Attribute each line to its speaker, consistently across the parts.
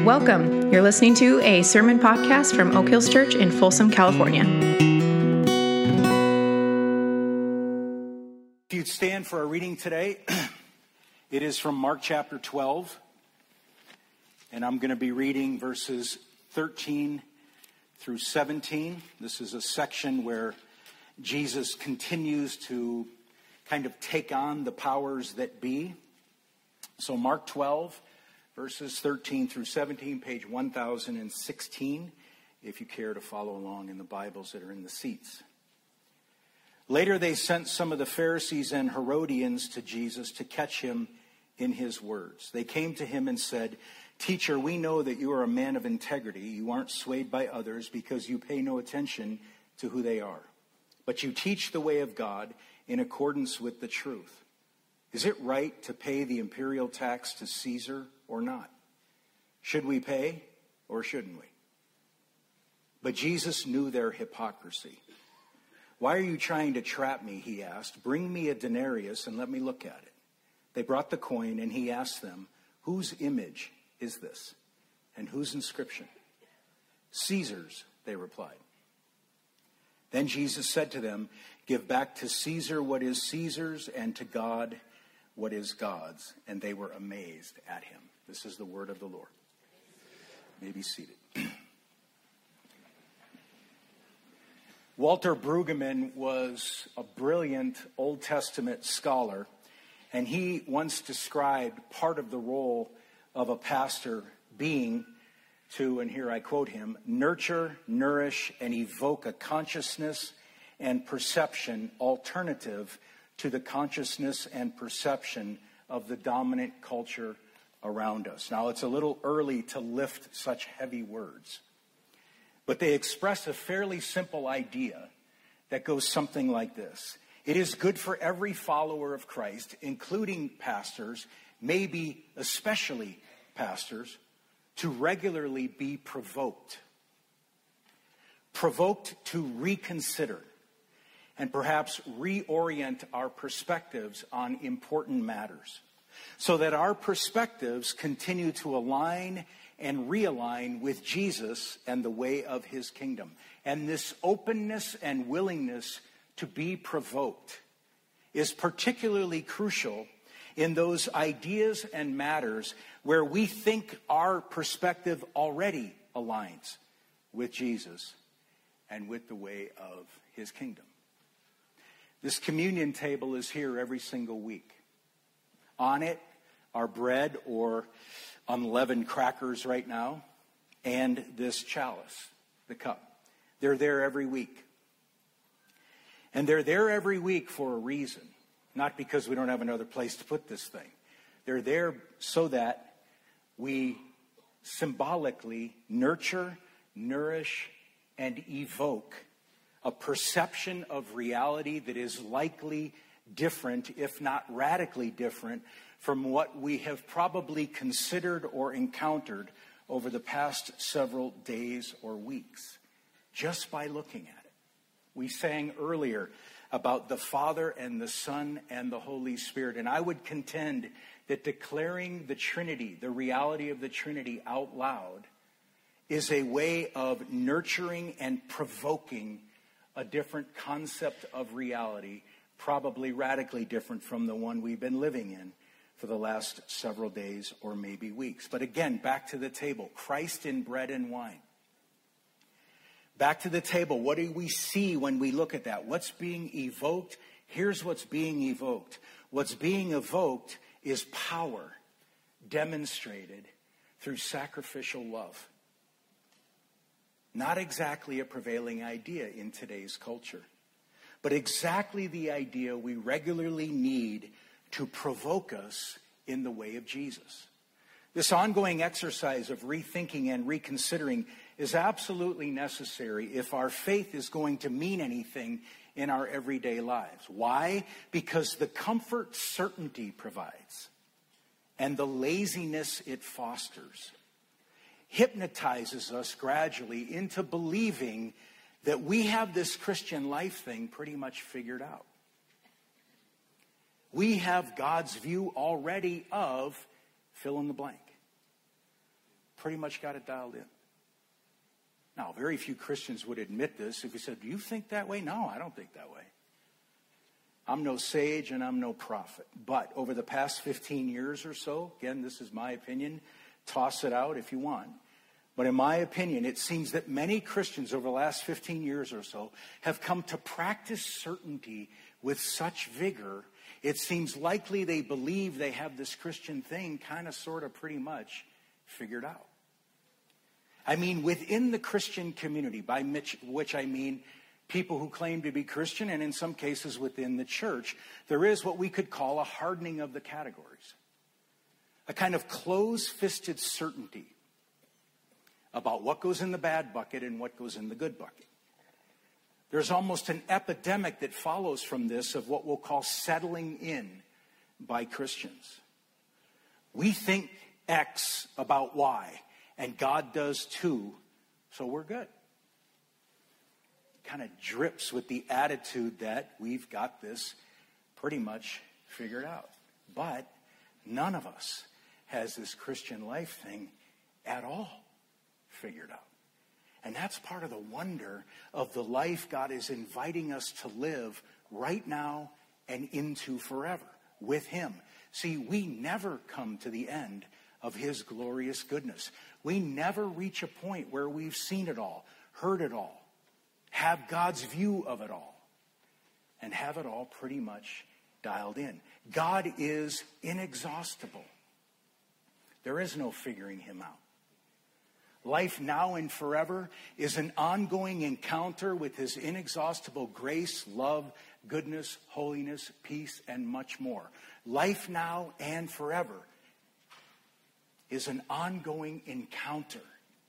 Speaker 1: Welcome. You're listening to a sermon podcast from Oak Hills Church in Folsom, California.
Speaker 2: If you'd stand for our reading today, it is from Mark chapter 12, and I'm going to be reading verses 13 through 17. This is a section where Jesus continues to kind of take on the powers that be. So Mark 12, verses 13 through 17, page 1016, if you care to follow along in the Bibles that are in the seats. Later they sent some of the Pharisees and Herodians to Jesus to catch him in his words. They came to him and said, "Teacher, we know that you are a man of integrity. You aren't swayed by others because you pay no attention to who they are. But you teach the way of God in accordance with the truth. Is it right to pay the imperial tax to Caesar or not? Should we pay or shouldn't we?" But Jesus knew their hypocrisy. "Why are you trying to trap me?" he asked. "Bring me a denarius and let me look at it." They brought the coin, and he asked them, "Whose image is this? And whose inscription?" "Caesar's," they replied. Then Jesus said to them, "Give back to Caesar what is Caesar's, and to God what is God's." And they were amazed at him. This is the word of the Lord. You may be seated. Walter Brueggemann was a brilliant Old Testament scholar, and he once described part of the role of a pastor being to, and here I quote him, "nurture, nourish, and evoke a consciousness and perception alternative to the consciousness and perception of the dominant culture around us." Now, it's a little early to lift such heavy words, but they express a fairly simple idea that goes something like this. It is good for every follower of Christ, including pastors, maybe especially pastors, to regularly be provoked. Provoked to reconsider and perhaps reorient our perspectives on important matters, so that our perspectives continue to align and realign with Jesus and the way of his kingdom. And this openness and willingness to be provoked is particularly crucial in those ideas and matters where we think our perspective already aligns with Jesus and with the way of his kingdom. This communion table is here every single week. On it are bread or unleavened crackers right now, and this chalice, the cup. They're there every week. And they're there every week for a reason, not because we don't have another place to put this thing. They're there so that we symbolically nurture, nourish, and evoke a perception of reality that is likely different, if not radically different, from what we have probably considered or encountered over the past several days or weeks, just by looking at it. We sang earlier about the Father and the Son and the Holy Spirit, and I would contend that declaring the Trinity, the reality of the Trinity out loud, is a way of nurturing and provoking a different concept of reality, probably radically different from the one we've been living in for the last several days or maybe weeks. But again, back to the table, Christ in bread and wine. Back to the table, what do we see when we look at that? What's being evoked? Here's what's being evoked. What's being evoked is power demonstrated through sacrificial love. Not exactly a prevailing idea in today's culture, but exactly the idea we regularly need to provoke us in the way of Jesus. This ongoing exercise of rethinking and reconsidering is absolutely necessary if our faith is going to mean anything in our everyday lives. Why? Because the comfort certainty provides and the laziness it fosters hypnotizes us gradually into believing that we have this Christian life thing pretty much figured out. We have God's view already of fill in the blank. pretty much got it dialed in. Now, very few Christians would admit this. If you said, do you think that way? No, I don't think that way. I'm no sage and I'm no prophet. But over the past 15 years or so, again, this is my opinion, toss it out if you want. But in my opinion, it seems that many Christians over the last 15 years or so have come to practice certainty with such vigor, it seems likely they believe they have this Christian thing kind of, sort of, pretty much figured out. I mean, within the Christian community, by which I mean people who claim to be Christian, and in some cases within the church, there is what we could call a hardening of the categories. A kind of close-fisted certainty about what goes in the bad bucket and what goes in the good bucket. There's almost an epidemic that follows from this of what we'll call settling in by Christians. We think X about Y, and God does too, so we're good. Kind of drips with the attitude that we've got this pretty much figured out. But none of us has this Christian life thing at all figured out. And that's part of the wonder of the life God is inviting us to live right now and into forever with Him. See, we never come to the end of His glorious goodness. We never reach a point where we've seen it all, heard it all, have God's view of it all, and have it all pretty much dialed in. God is inexhaustible. There is no figuring Him out. Life now and forever is an ongoing encounter with His inexhaustible grace, love, goodness, holiness, peace, and much more. Life now and forever is an ongoing encounter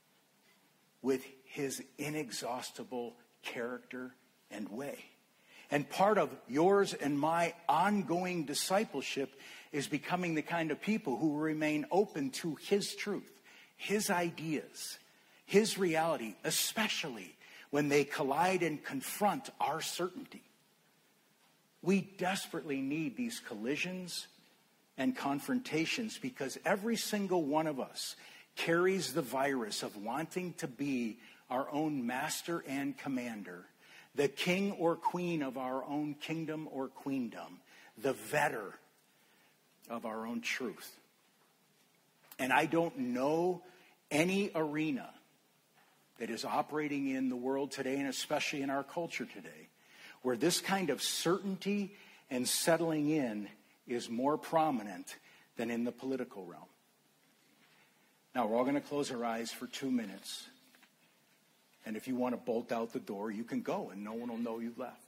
Speaker 2: with His inexhaustible character and way. And part of yours and my ongoing discipleship is becoming the kind of people who remain open to His truth, His ideas, His reality, especially when they collide and confront our certainty. We desperately need these collisions and confrontations because every single one of us carries the virus of wanting to be our own master and commander, the king or queen of our own kingdom or queendom, the vetter of our own truth. And I don't know any arena that is operating in the world today, and especially in our culture today, where this kind of certainty and settling in is more prominent than in the political realm. Now, we're all going to close our eyes for 2 minutes. And if you want to bolt out the door, you can go, and no one will know you've left.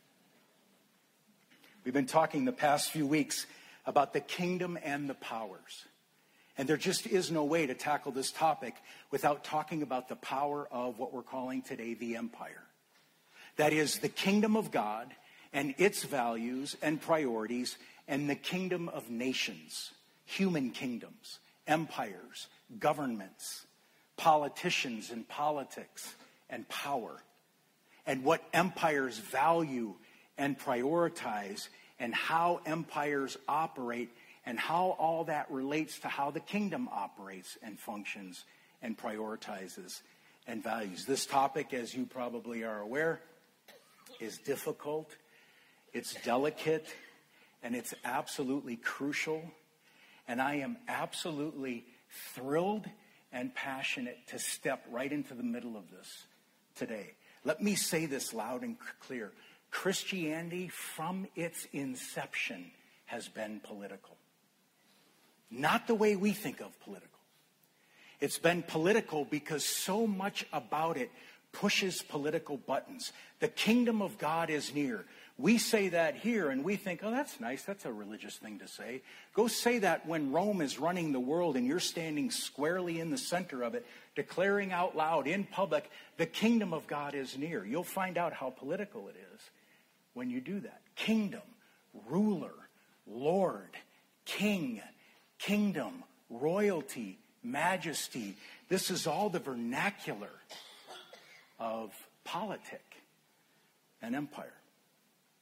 Speaker 2: We've been talking the past few weeks about the kingdom and the powers. And there just is no way to tackle this topic without talking about the power of what we're calling today the empire. That is the kingdom of God and its values and priorities, and the kingdom of nations, human kingdoms, empires, governments, politicians and politics and power, and what empires value and prioritize, and how empires operate, and how all that relates to how the kingdom operates and functions and prioritizes and values. This topic, as you probably are aware, is difficult, it's delicate, and it's absolutely crucial. And I am absolutely thrilled and passionate to step right into the middle of this today. Let me say this loud and clear. Christianity, from its inception, has been political. Not the way we think of political. It's been political because so much about it pushes political buttons. The kingdom of God is near. We say that here and we think, oh, that's nice. That's a religious thing to say. Go say that when Rome is running the world and you're standing squarely in the center of it, declaring out loud in public, the kingdom of God is near. You'll find out how political it is when you do that. Kingdom, ruler, Lord, king, kingdom, royalty, majesty. This is all the vernacular of politic and empire.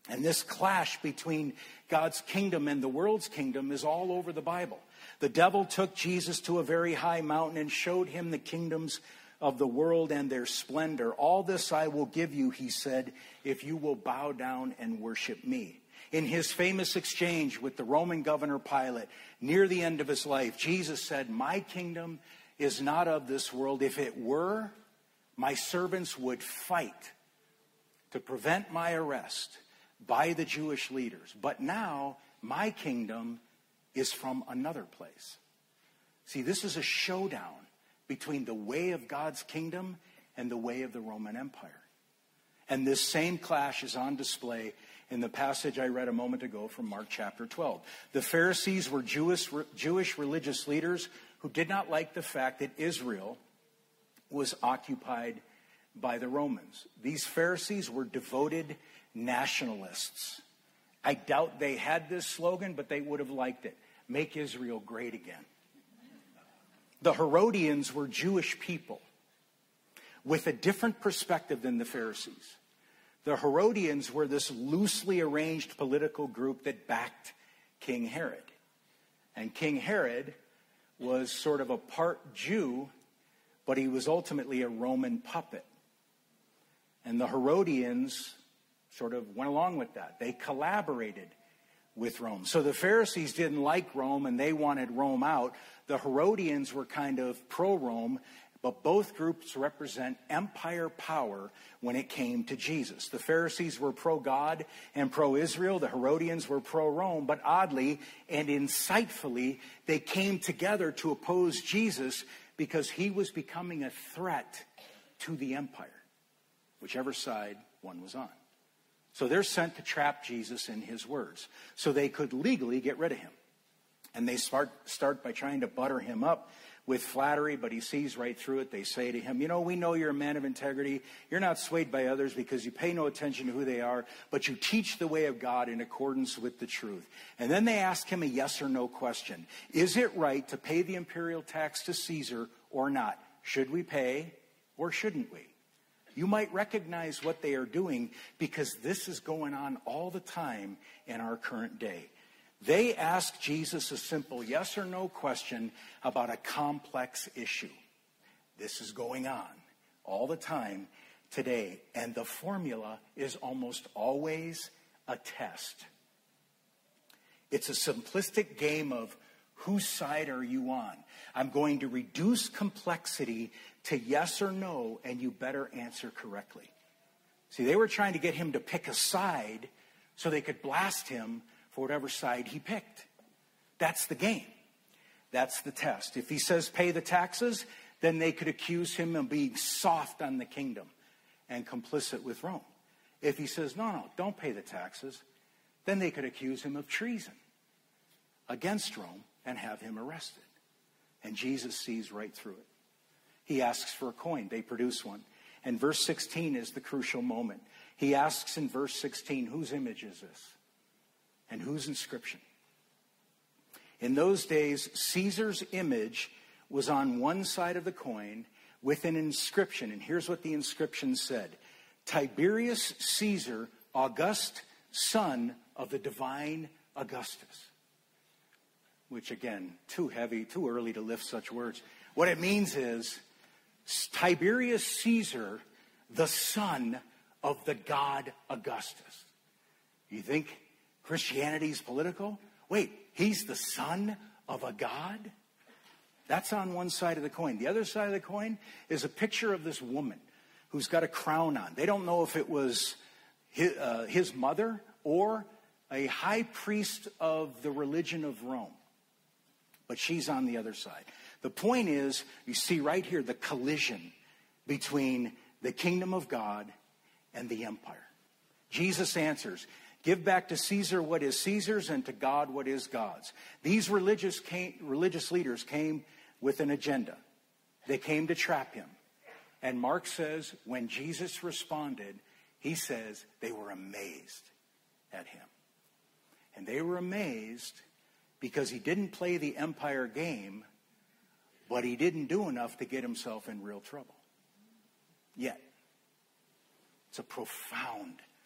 Speaker 2: And this clash between God's kingdom and the world's kingdom is all over the Bible. The devil took Jesus to a very high mountain and showed him the kingdoms of the world and their splendor. All this I will give you, he said, if you will bow down and worship me. In his famous exchange with the Roman governor Pilate, near the end of his life, Jesus said, my kingdom is not of this world. If it were, my servants would fight to prevent my arrest by the Jewish leaders. But now my kingdom is from another place. See, this is a showdown between the way of God's kingdom and the way of the Roman Empire. And this same clash is on display in the passage I read a moment ago from Mark chapter 12. The Pharisees were Jewish religious leaders who did not like the fact that Israel was occupied by the Romans. These Pharisees were devoted nationalists. I doubt they had this slogan, but they would have liked it. Make Israel great again. The Herodians were Jewish people with a different perspective than the Pharisees. The Herodians were this loosely arranged political group that backed King Herod. And King Herod was sort of a part Jew, but he was ultimately a Roman puppet. And the Herodians sort of went along with that. They collaborated with Rome. So the Pharisees didn't like Rome and they wanted Rome out. The Herodians were kind of pro-Rome, but both groups represent empire power when it came to Jesus. The Pharisees were pro-God and pro-Israel. The Herodians were pro-Rome. But oddly and insightfully, they came together to oppose Jesus because he was becoming a threat to the empire, whichever side one was on. So they're sent to trap Jesus in his words so they could legally get rid of him. And they start by trying to butter him up with flattery, but he sees right through it. They say to him, we know you're a man of integrity. You're not swayed by others because you pay no attention to who they are, but you teach the way of God in accordance with the truth. And then they ask him a yes or no question. Is it right to pay the imperial tax to Caesar or not? Should we pay or shouldn't we? You might recognize what they are doing because this is going on all the time in our current day. They ask Jesus a simple yes or no question about a complex issue. This is going on all the time today. And the formula is almost always a test. It's a simplistic game of whose side are you on? I'm going to reduce complexity to yes or no, and you better answer correctly. See, they were trying to get him to pick a side so they could blast him for whatever side he picked. That's the game. That's the test. If he says pay the taxes, then they could accuse him of being soft on the kingdom and complicit with Rome. If he says, no, don't pay the taxes, then they could accuse him of treason against Rome and have him arrested. And Jesus sees right through it. He asks for a coin. They produce one. And verse 16 is the crucial moment. He asks in verse 16, whose image is this? And whose inscription? In those days, Caesar's image was on one side of the coin with an inscription. And here's what the inscription said. Tiberius Caesar, August, son of the divine Augustus. Which again, too heavy, too early to lift such words. What it means is Tiberius Caesar, the son of the god Augustus. You think Christianity's political? Wait, he's the son of a god? That's on one side of the coin. The other side of the coin is a picture of this woman who's got a crown on. They don't know if it was his mother or a high priest of the religion of Rome. But she's on the other side. The point is, you see right here the collision between the kingdom of God and the empire. Jesus answers, give back to Caesar what is Caesar's and to God what is God's. These religious leaders came with an agenda. They came to trap him. And Mark says, when Jesus responded, he says they were amazed at him. And they were amazed because he didn't play the empire game, but he didn't do enough to get himself in real trouble. Yet. It's a profound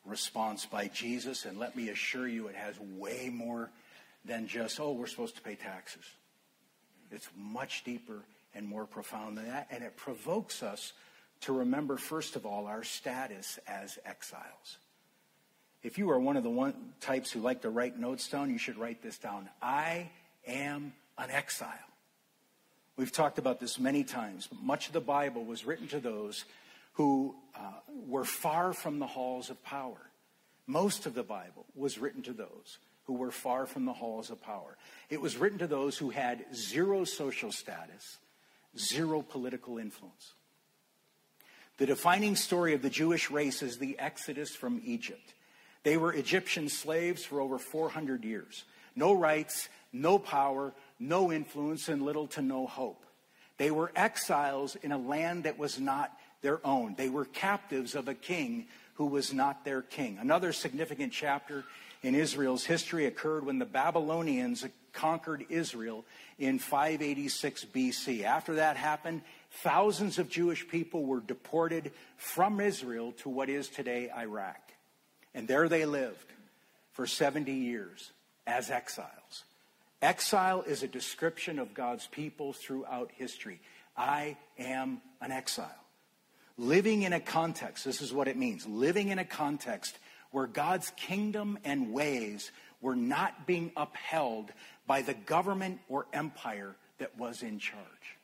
Speaker 2: response by Jesus. And let me assure you, it has way more than just, oh, we're supposed to pay taxes. It's much deeper and more profound than that. And it provokes us to remember, first of all, our status as exiles. If you are one of the types who like to write notes down, you should write this down. I am an exile. We've talked about this many times, but much of the Bible was written to those who were far from the halls of power. Most of the Bible was written to those who were far from the halls of power. It was written to those who had zero social status, zero political influence. The defining story of the Jewish race is the Exodus from Egypt. They were Egyptian slaves for over 400 years. No rights, no power, no influence, and little to no hope. They were exiles in a land that was not their own. They were captives of a king who was not their king. Another significant chapter in Israel's history occurred when the Babylonians conquered Israel in 586 BC. After that happened, thousands of Jewish people were deported from Israel to what is today Iraq. And there they lived for 70 years as exiles. Exile is a description of God's people throughout history. I am an exile. Living in a context, this is what it means, living in a context where God's kingdom and ways were not being upheld by the government or empire that was in charge.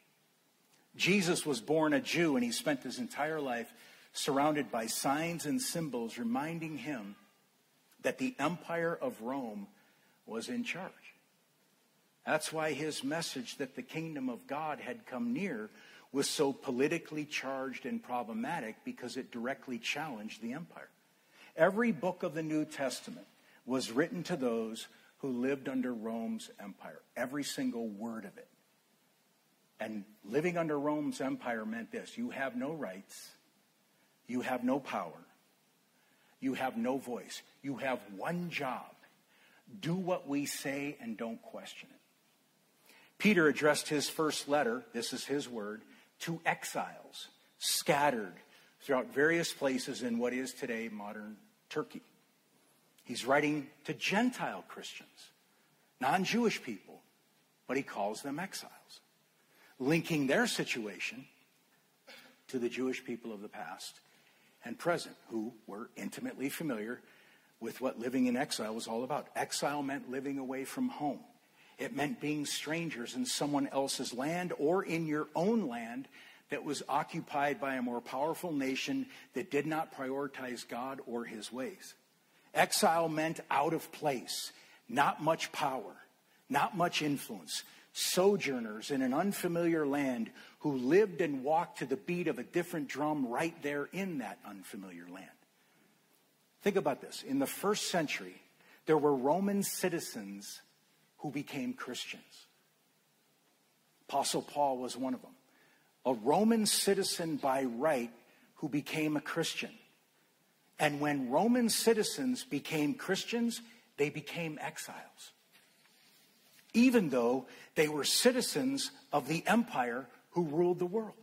Speaker 2: Jesus was born a Jew, and he spent his entire life surrounded by signs and symbols reminding him that the empire of Rome was in charge. That's why his message that the kingdom of God had come near was so politically charged and problematic, because it directly challenged the empire. Every book of the New Testament was written to those who lived under Rome's empire. Every single word of it. And living under Rome's empire meant this: you have no rights, you have no power, you have no voice. You have one job: do what we say and don't question it. Peter addressed his first letter, this is his word, to exiles scattered throughout various places in what is today modern Turkey. He's writing to Gentile Christians, non-Jewish people, but he calls them exiles, linking their situation to the Jewish people of the past and present, who were intimately familiar with what living in exile was all about. Exile meant living away from home. It meant being strangers in someone else's land, or in your own land that was occupied by a more powerful nation that did not prioritize God or his ways. Exile meant out of place, not much power, not much influence. Sojourners in an unfamiliar land who lived and walked to the beat of a different drum right there in that unfamiliar land. Think about this. In the first century, there were Roman citizens who became Christians. Apostle Paul was one of them. A Roman citizen by right who became a Christian. And when Roman citizens became Christians, they became exiles. Even though they were citizens of the empire who ruled the world.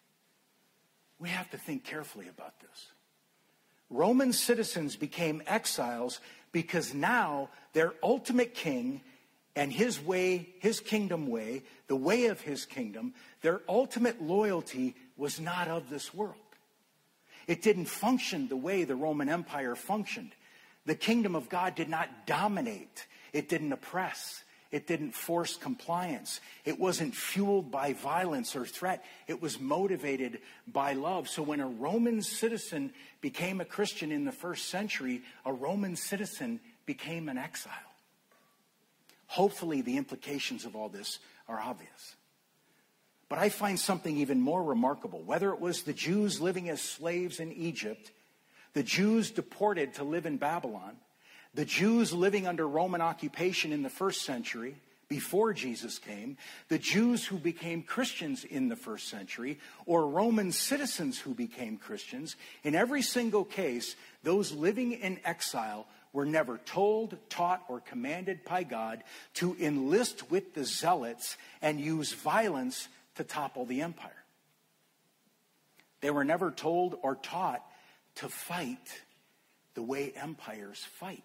Speaker 2: We have to think carefully about this. Roman citizens became exiles because now their ultimate king and his way, his kingdom way, the way of his kingdom, their ultimate loyalty was not of this world. It didn't function the way the Roman Empire functioned. The kingdom of God did not dominate. It didn't oppress. It didn't force compliance. It wasn't fueled by violence or threat. It was motivated by love. So when a Roman citizen became a Christian in the first century, a Roman citizen became an exile. Hopefully the implications of all this are obvious. But I find something even more remarkable. Whether it was the Jews living as slaves in Egypt, the Jews deported to live in Babylon, the Jews living under Roman occupation in the first century, before Jesus came, the Jews who became Christians in the first century, or Roman citizens who became Christians, in every single case, those living in exile were never told, taught, or commanded by God to enlist with the zealots and use violence to topple the empire. They were never told or taught to fight the way empires fight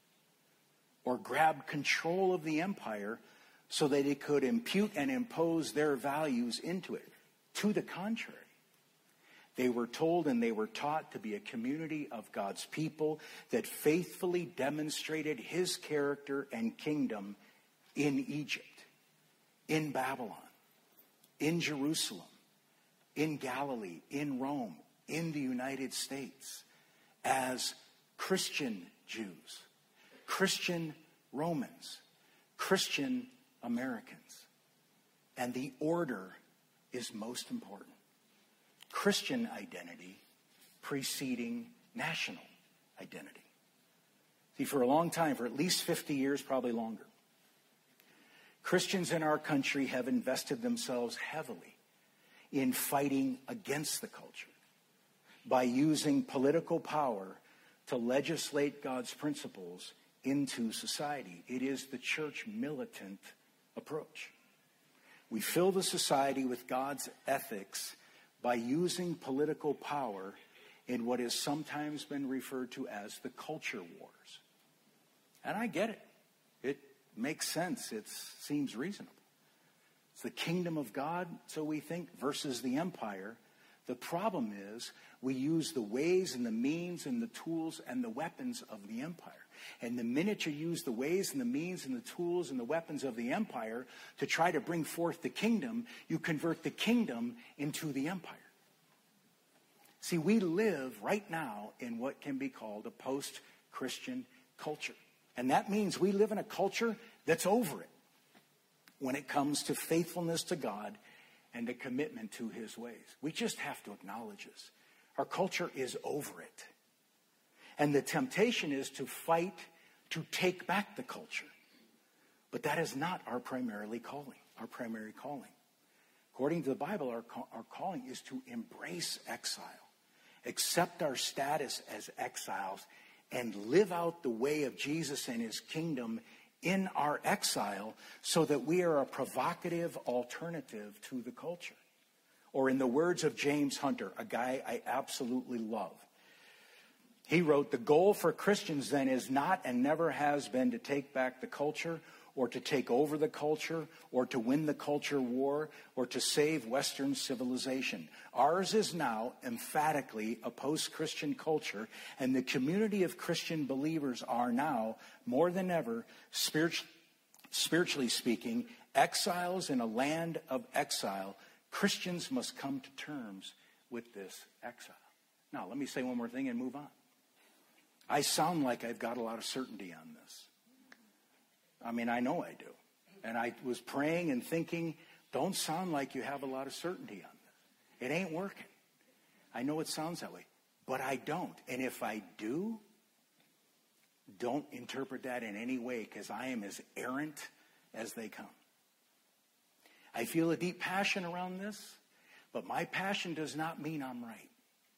Speaker 2: or grab control of the empire so that it could impute and impose their values into it. To the contrary, they were told and they were taught to be a community of God's people that faithfully demonstrated his character and kingdom in Egypt, in Babylon, in Jerusalem, in Galilee, in Rome, in the United States, as Christian Jews, Christian Romans, Christian Americans. And the order is most important. Christian identity preceding national identity. See, for a long time, for at least 50 years, probably longer, Christians in our country have invested themselves heavily in fighting against the culture by using political power to legislate God's principles into society. It is the church militant approach. We fill the society with God's ethics by using political power in what has sometimes been referred to as the culture wars. And I get it. It makes sense. It seems reasonable. It's the kingdom of God, so we think, versus the empire. The problem is we use the ways and the means and the tools and the weapons of the empire. And the minute you use the ways and the means and the tools and the weapons of the empire to try to bring forth the kingdom, you convert the kingdom into the empire. See, we live right now in what can be called a post-Christian culture. And that means we live in a culture that's over it when it comes to faithfulness to God and a commitment to his ways. We just have to acknowledge this. Our culture is over it. And the temptation is to fight to take back the culture. But that is not our primary calling. According to the Bible, our calling is to embrace exile, accept our status as exiles, and live out the way of Jesus and his kingdom in our exile so that we are a provocative alternative to the culture. Or in the words of James Hunter, a guy I absolutely love, he wrote, "The goal for Christians then is not and never has been to take back the culture or to take over the culture or to win the culture war or to save Western civilization. Ours is now emphatically a post-Christian culture, and the community of Christian believers are now, more than ever, spiritually speaking, exiles in a land of exile. Christians must come to terms with this exile." Now, let me say one more thing and move on. I sound like I've got a lot of certainty on this. I mean, I know I do. And I was praying and thinking, don't sound like you have a lot of certainty on this. It ain't working. I know it sounds that way, but I don't. And if I do, don't interpret that in any way, because I am as errant as they come. I feel a deep passion around this, but my passion does not mean I'm right.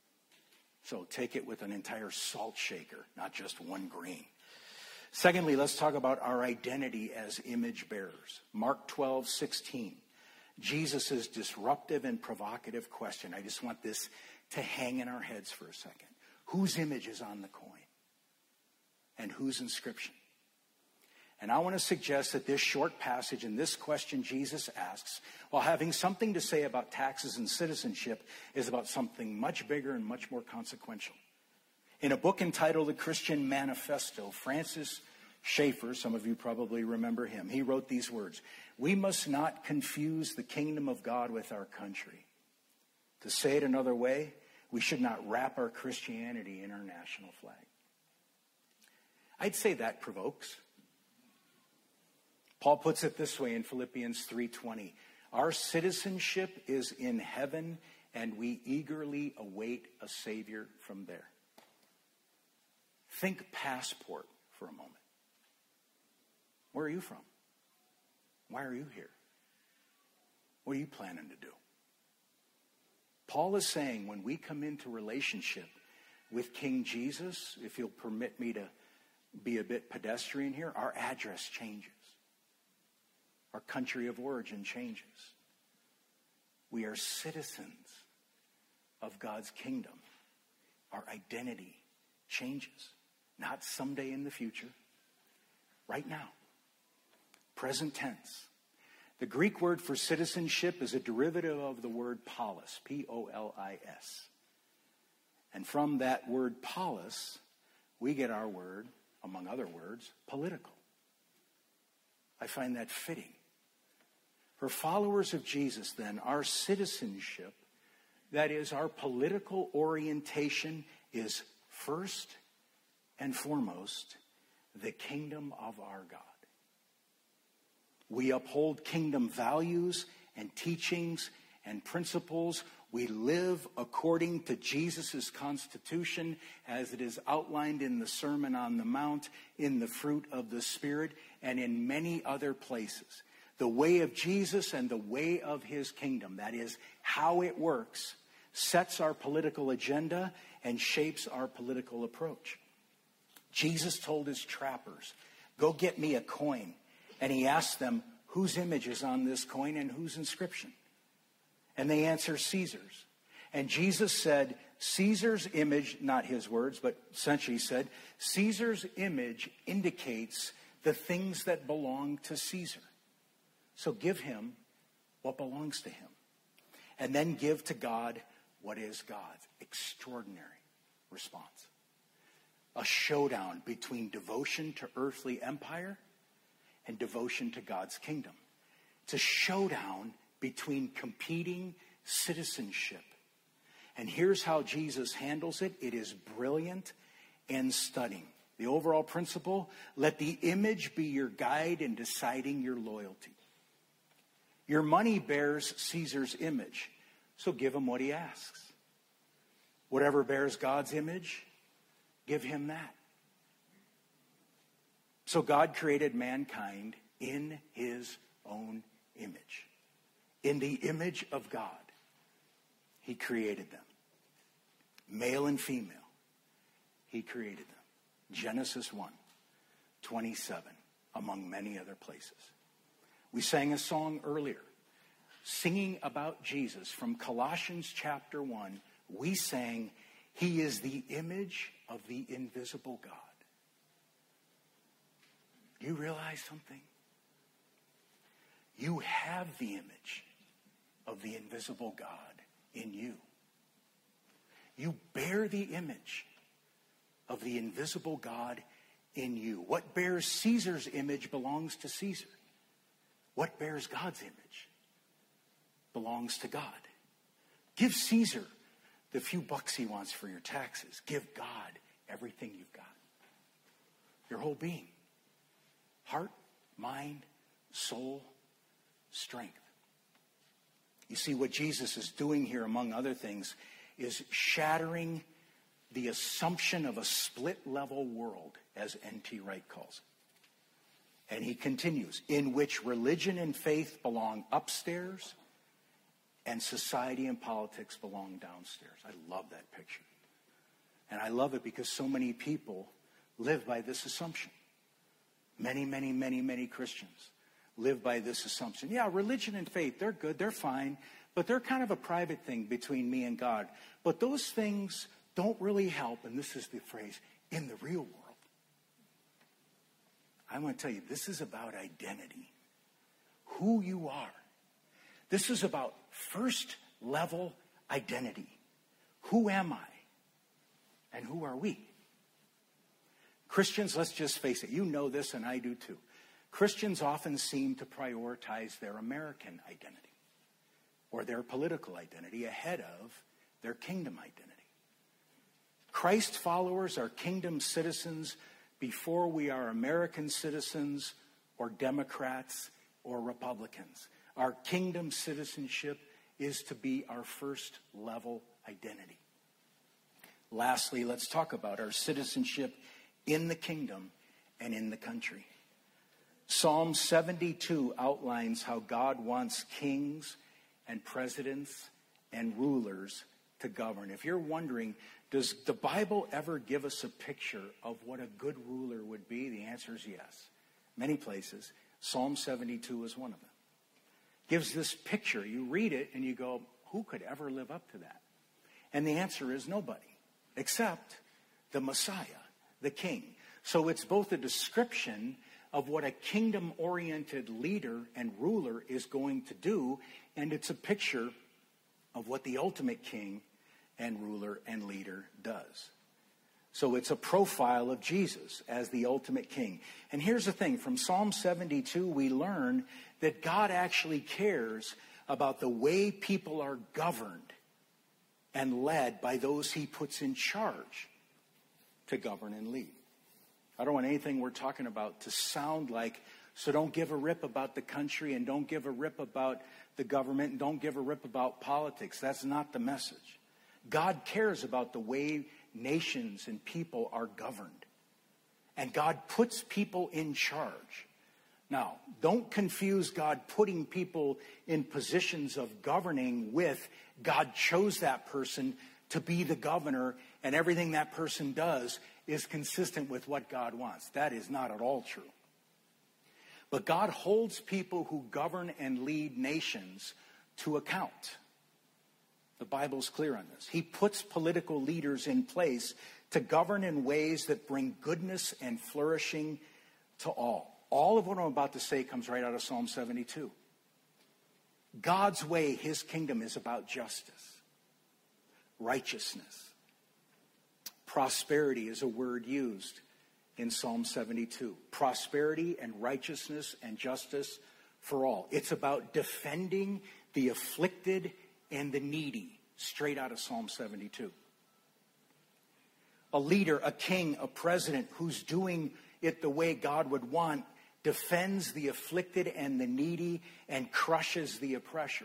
Speaker 2: So take it with an entire salt shaker, not just one grain. Secondly, let's talk about our identity as image bearers. Mark 12:16. Jesus' disruptive and provocative question. I just want this to hang in our heads for a second. Whose image is on the coin? And whose inscription? And I want to suggest that this short passage and this question Jesus asks, while having something to say about taxes and citizenship, is about something much bigger and much more consequential. In a book entitled The Christian Manifesto, Francis Schaeffer, some of you probably remember him, he wrote these words: "We must not confuse the kingdom of God with our country. To say it another way, we should not wrap our Christianity in our national flag." I'd say that provokes. Paul puts it this way in Philippians 3:20. "Our citizenship is in heaven, and we eagerly await a Savior from there." Think passport for a moment. Where are you from? Why are you here? What are you planning to do? Paul is saying when we come into relationship with King Jesus, if you'll permit me to be a bit pedestrian here, our address changes. Our country of origin changes. We are citizens of God's kingdom. Our identity changes. Not someday in the future. Right now. Present tense. The Greek word for citizenship is a derivative of the word polis, P-O-L-I-S. And from that word polis, we get our word, among other words, political. I find that fitting. For followers of Jesus, then, our citizenship, that is, our political orientation, is first and foremost the kingdom of our God. We uphold kingdom values and teachings and principles. We live according to Jesus' constitution as it is outlined in the Sermon on the Mount, in the fruit of the Spirit, and in many other places. The way of Jesus and the way of his kingdom, that is, how it works, sets our political agenda and shapes our political approach. Jesus told his trappers, "Go get me a coin." And he asked them, whose image is on this coin and whose inscription? And they answer, Caesar's. And Jesus said, Caesar's image, not his words, but essentially said, Caesar's image indicates the things that belong to Caesar. So give him what belongs to him. And then give to God what is God's. Extraordinary response. A showdown between devotion to earthly empire and devotion to God's kingdom. It's a showdown between competing citizenship. And here's how Jesus handles it. It is brilliant and stunning. The overall principle, let the image be your guide in deciding your loyalty. Your money bears Caesar's image, so give him what he asks. Whatever bears God's image, give him that. So God created mankind in his own image. In the image of God, he created them. Male and female, he created them. Genesis 1:27, among many other places. We sang a song earlier, singing about Jesus. From Colossians chapter 1, we sang, he is the image of the invisible God. Do you realize something? You have the image of the invisible God in you. You bear the image of the invisible God in you. What bears Caesar's image belongs to Caesar. What bears God's image belongs to God. Give Caesar the few bucks he wants for your taxes. Give God everything you've got. Your whole being. Heart, mind, soul, strength. You see, what Jesus is doing here, among other things, is shattering the assumption of a split-level world, as N.T. Wright calls it. And he continues, in which religion and faith belong upstairs and society and politics belong downstairs. I love that picture. And I love it because so many people live by this assumption. Many Christians live by this assumption. Yeah, religion and faith, they're good, they're fine, but they're kind of a private thing between me and God. But those things don't really help, and this is the phrase, in the real world. I want to tell you, this is about identity. Who you are. This is about first level identity. Who am I? And who are we? Christians, let's just face it, you know this and I do too. Christians often seem to prioritize their American identity or their political identity ahead of their kingdom identity. Christ followers are kingdom citizens before we are American citizens or Democrats or Republicans. Our kingdom citizenship is to be our first level identity. Lastly, let's talk about our citizenship in the kingdom and in the country. Psalm 72 outlines how God wants kings and presidents and rulers to govern. If you're wondering, does the Bible ever give us a picture of what a good ruler would be? The answer is yes. Many places. Psalm 72 is one of them. Gives this picture. You read it and you go, who could ever live up to that? And the answer is nobody, except the Messiah, the king. So it's both a description of what a kingdom-oriented leader and ruler is going to do, and it's a picture of what the ultimate king and ruler and leader does. So it's a profile of Jesus as the ultimate king. And here's the thing, from Psalm 72, we learn that God actually cares about the way people are governed and led by those he puts in charge to govern and lead. I don't want anything we're talking about to sound like, so don't give a rip about the country and don't give a rip about the government and don't give a rip about politics. That's not the message. God cares about the way nations and people are governed. And God puts people in charge. Now, don't confuse God putting people in positions of governing with God chose that person to be the governor, and everything that person does is consistent with what God wants. That is not at all true. But God holds people who govern and lead nations to account. The Bible's clear on this. He puts political leaders in place to govern in ways that bring goodness and flourishing to all. All of what I'm about to say comes right out of Psalm 72. God's way, his kingdom, is about justice, righteousness. Prosperity is a word used in Psalm 72. Prosperity and righteousness and justice for all. It's about defending the afflicted and the needy, straight out of Psalm 72. A leader, a king, a president who's doing it the way God would want defends the afflicted and the needy and crushes the oppressor.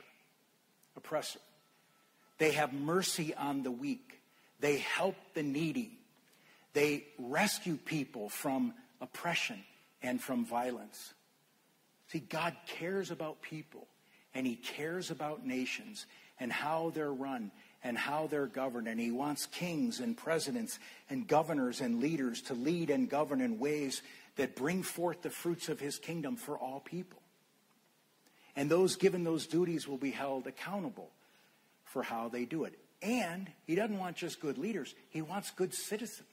Speaker 2: They have mercy on the weak. They help the needy. They rescue people from oppression and from violence. See, God cares about people, and he cares about nations and how they're run and how they're governed. And he wants kings and presidents and governors and leaders to lead and govern in ways that bring forth the fruits of his kingdom for all people. And those given those duties will be held accountable for how they do it. And he doesn't want just good leaders. He wants good citizens.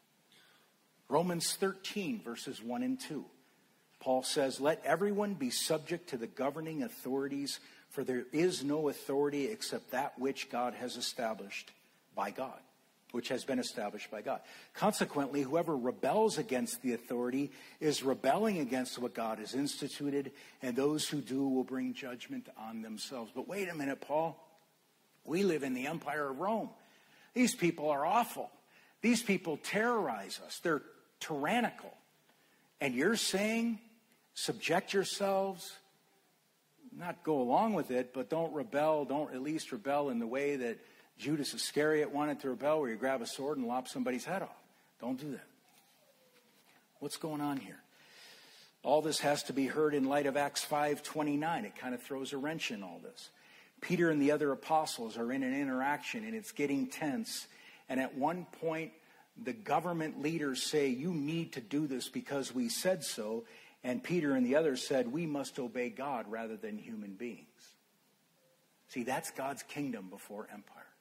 Speaker 2: Romans 13, verses 1 and 2. Paul says, "Let everyone be subject to the governing authorities, for there is no authority except that which God has established by God, which has been established by God. Consequently, whoever rebels against the authority is rebelling against what God has instituted, and those who do will bring judgment on themselves." But wait a minute, Paul. We live in the Empire of Rome. These people are awful. These people terrorize us. They're tyrannical. And you're saying, subject yourselves, not go along with it, but don't rebel. Don't at least rebel in the way that Judas Iscariot wanted to rebel, where you grab a sword and lop somebody's head off. Don't do that. What's going on here? All this has to be heard in light of Acts 5:29. It kind of throws a wrench in all this. Peter and the other apostles are in an interaction, and it's getting tense. And at one point, the government leaders say, "You need to do this because we said so." And Peter and the others said, "We must obey God rather than human beings." See, that's God's kingdom before empire.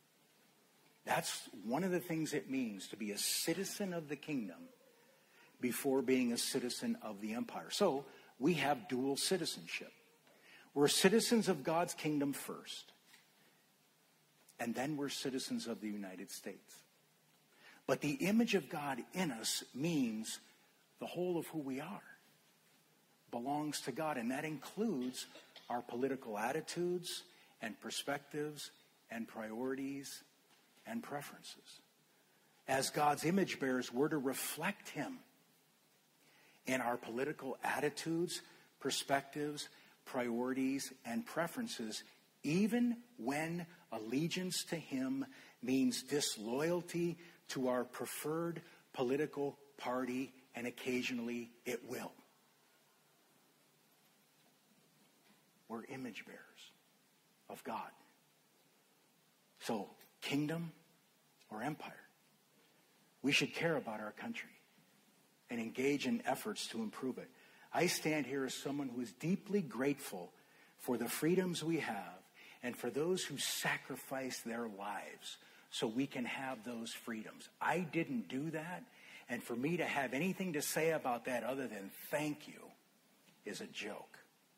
Speaker 2: That's one of the things it means to be a citizen of the kingdom before being a citizen of the empire. So we have dual citizenship. We're citizens of God's kingdom first, and then we're citizens of the United States. But the image of God in us means the whole of who we are belongs to God, and that includes our political attitudes and perspectives and priorities and preferences. As God's image bearers, we're to reflect him in our political attitudes, perspectives, priorities, and preferences, even when allegiance to him means disloyalty to our preferred political party, and occasionally it will. We're image bearers of God. So, kingdom or empire, we should care about our country and engage in efforts to improve it. I stand here as someone who is deeply grateful for the freedoms we have and for those who sacrifice their lives so we can have those freedoms. I didn't do that, and for me to have anything to say about that other than thank you is a joke.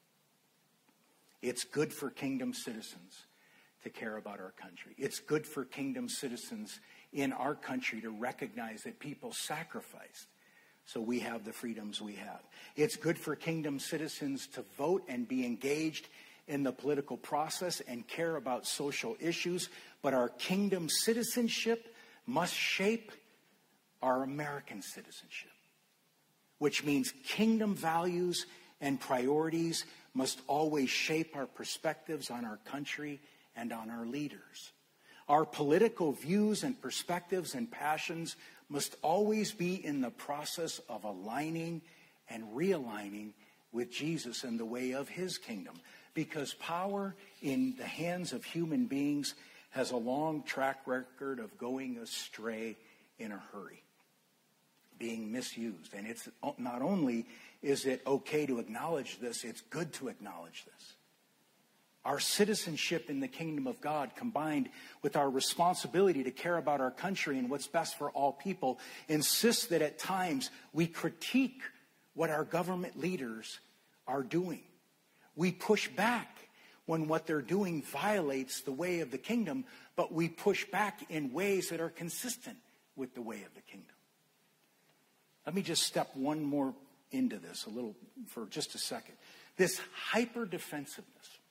Speaker 2: It's good for kingdom citizens to care about our country. It's good for kingdom citizens in our country to recognize that people sacrificed so we have the freedoms we have. It's good for kingdom citizens to vote and be engaged in the political process and care about social issues. But our kingdom citizenship must shape our American citizenship, which means kingdom values and priorities must always shape our perspectives on our country and on our leaders. Our political views and perspectives and passions must always be in the process of aligning and realigning with Jesus and the way of his kingdom. Because power in the hands of human beings has a long track record of going astray in a hurry, being misused. And it's not only is it okay to acknowledge this, it's good to acknowledge this. Our citizenship in the kingdom of God, combined with our responsibility to care about our country and what's best for all people, insists that at times we critique what our government leaders are doing. We push back when what they're doing violates the way of the kingdom, but we push back in ways that are consistent with the way of the kingdom. Let me just step one more into this a little for just a second. This hyper-defensiveness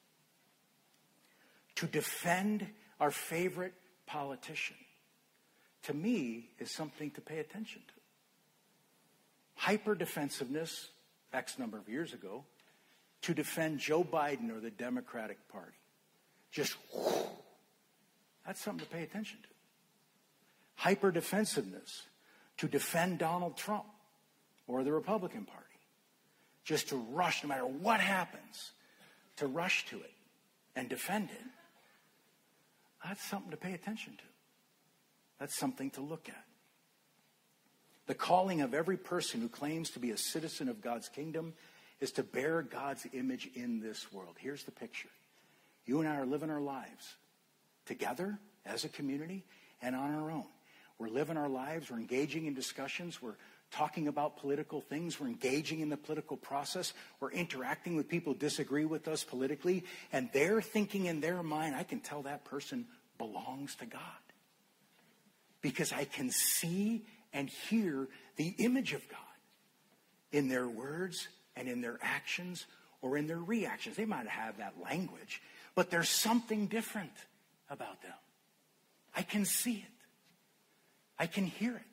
Speaker 2: to defend our favorite politician, to me, is something to pay attention to. Hyper-defensiveness, X number of years ago, to defend Joe Biden or the Democratic Party. Just, that's something to pay attention to. Hyper-defensiveness to defend Donald Trump or the Republican Party. Just to rush, no matter what happens, to rush to it and defend it. That's something to pay attention to. That's something to look at. The calling of every person who claims to be a citizen of God's kingdom is to bear God's image in this world. Here's the picture. You and I are living our lives together as a community and on our own. We're living our lives. We're engaging in discussions. We're talking about political things. We're engaging in the political process. We're interacting with people who disagree with us politically. And they're thinking in their mind, I can tell that person belongs to God. Because I can see and hear the image of God in their words and in their actions or in their reactions. They might have that language, but there's something different about them. I can see it. I can hear it.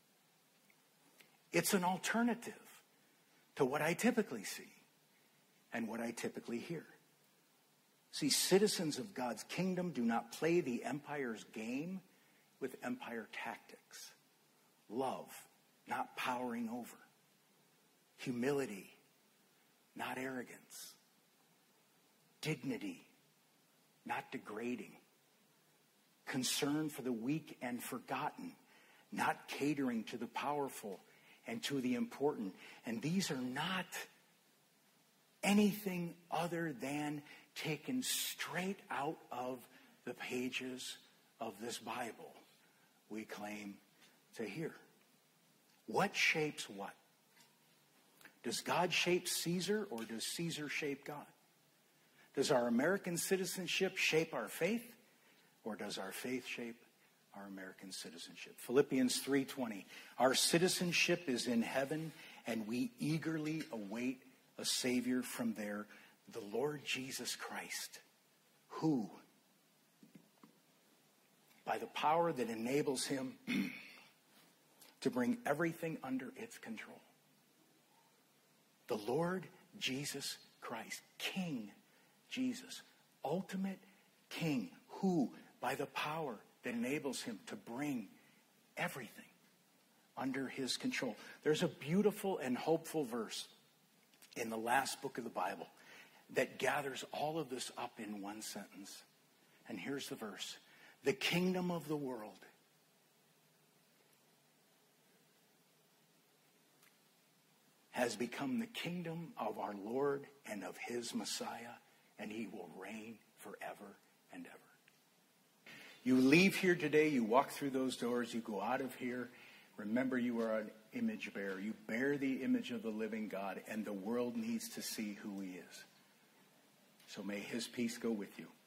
Speaker 2: It's an alternative to what I typically see and what I typically hear. See, citizens of God's kingdom do not play the empire's game with empire tactics. Love, not powering over. Humility, not arrogance. Dignity, not degrading. Concern for the weak and forgotten, not catering to the powerful and to the important. And these are not anything other than taken straight out of the pages of this Bible we claim to hear. What shapes what? Does God shape Caesar or does Caesar shape God? Does our American citizenship shape our faith or does our faith shape our American citizenship? Philippians 3:20. Our citizenship is in heaven and we eagerly await a Savior from there, the Lord Jesus Christ, who, by the power that enables him to bring everything under its control. The Lord Jesus Christ, King Jesus, ultimate King, who, by the power that enables him to bring everything under his control. There's a beautiful and hopeful verse in the last book of the Bible that gathers all of this up in one sentence. And here's the verse. The kingdom of the world has become the kingdom of our Lord and of his Messiah, and he will reign forever and ever. You leave here today, you walk through those doors, you go out of here. Remember, you are an image bearer. You bear the image of the living God, and the world needs to see who he is. So may his peace go with you.